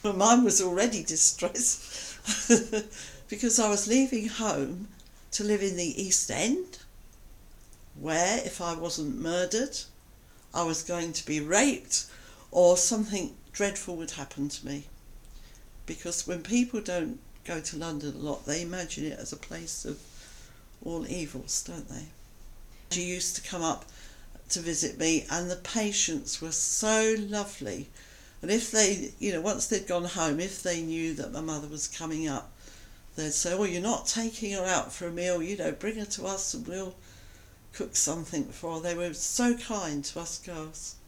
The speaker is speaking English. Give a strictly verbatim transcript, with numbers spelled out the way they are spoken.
My mind was already distressed because I was leaving home to live in the East End, where if I wasn't murdered, I was going to be raped or something dreadful would happen to me. Because when people don't go to London a lot, they imagine it as a place of all evils, don't they? She used to come up to visit me, and the patients were so lovely. And if they, you know, once they'd gone home, if they knew that my mother was coming up, they'd say, "Oh, you're not taking her out for a meal, you know, bring her to us and we'll cook something for her." They were so kind to us girls.